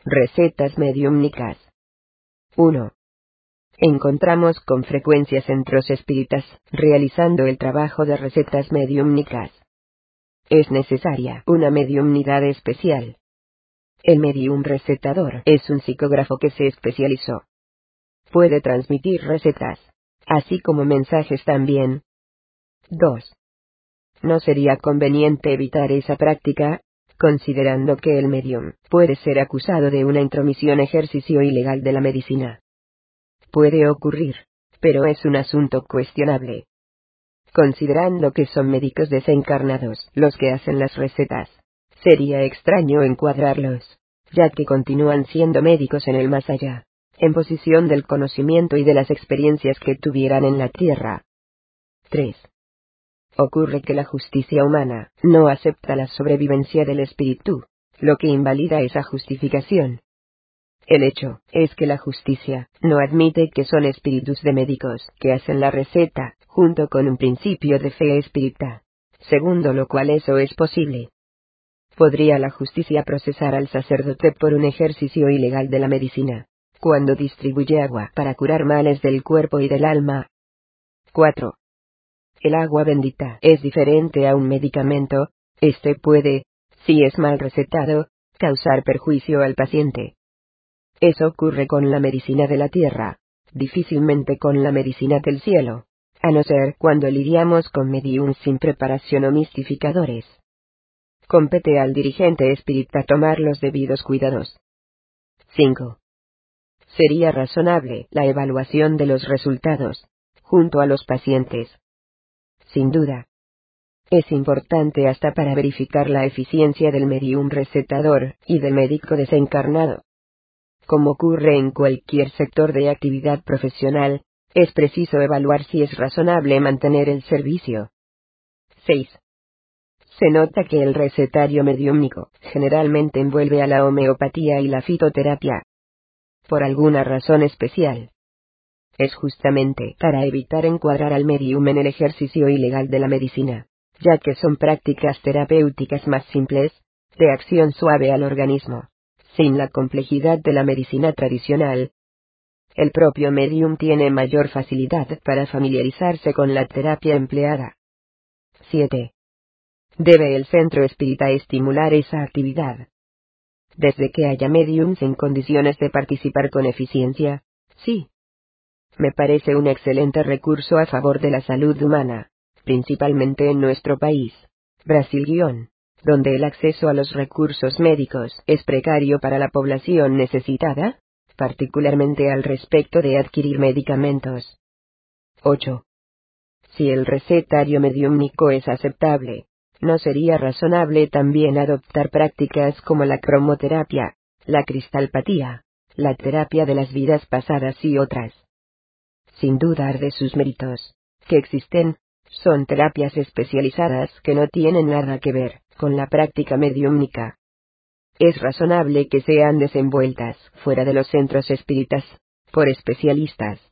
Recetas mediúmnicas. 1. Encontramos con frecuencia centros espíritas realizando el trabajo de recetas mediúmnicas. Es necesaria una mediumnidad especial. El medium recetador es un psicógrafo que se especializó. Puede transmitir recetas, así como mensajes también. 2. No sería conveniente evitar esa práctica, considerando que el medium puede ser acusado de una intromisión ejercicio ilegal de la medicina. Puede ocurrir, pero es un asunto cuestionable. Considerando que son médicos desencarnados los que hacen las recetas, sería extraño encuadrarlos, ya que continúan siendo médicos en el más allá, en posición del conocimiento y de las experiencias que tuvieran en la tierra. 3. Ocurre que la justicia humana no acepta la sobrevivencia del espíritu, lo que invalida esa justificación. El hecho es que la justicia no admite que son espíritus de médicos que hacen la receta, junto con un principio de fe espírita, segundo lo cual eso es posible. ¿Podría la justicia procesar al sacerdote por un ejercicio ilegal de la medicina, cuando distribuye agua para curar males del cuerpo y del alma? 4. El agua bendita es diferente a un medicamento, este puede, si es mal recetado, causar perjuicio al paciente. Eso ocurre con la medicina de la tierra, difícilmente con la medicina del cielo, a no ser cuando lidiamos con mediums sin preparación o mistificadores. Compete al dirigente espírita tomar los debidos cuidados. 5. Sería razonable la evaluación de los resultados, junto a los pacientes. Sin duda. Es importante hasta para verificar la eficiencia del medium recetador y del médico desencarnado. Como ocurre en cualquier sector de actividad profesional, es preciso evaluar si es razonable mantener el servicio. 6. Se nota que el recetario mediúmnico generalmente envuelve a la homeopatía y la fitoterapia. Por alguna razón especial. Es justamente para evitar encuadrar al medium en el ejercicio ilegal de la medicina, ya que son prácticas terapéuticas más simples, de acción suave al organismo, sin la complejidad de la medicina tradicional. El propio medium tiene mayor facilidad para familiarizarse con la terapia empleada. 7. Debe el centro espírita estimular esa actividad. Desde que haya mediums en condiciones de participar con eficiencia, sí. Me parece un excelente recurso a favor de la salud humana, principalmente en nuestro país, Brasil, donde el acceso a los recursos médicos es precario para la población necesitada, particularmente al respecto de adquirir medicamentos. 8. Si el recetario mediúmnico es aceptable, ¿no sería razonable también adoptar prácticas como la cromoterapia, la cristalpatía, la terapia de las vidas pasadas y otras? Sin dudar de sus méritos, que existen, son terapias especializadas que no tienen nada que ver con la práctica mediúmnica. Es razonable que sean desenvueltas fuera de los centros espíritas, por especialistas.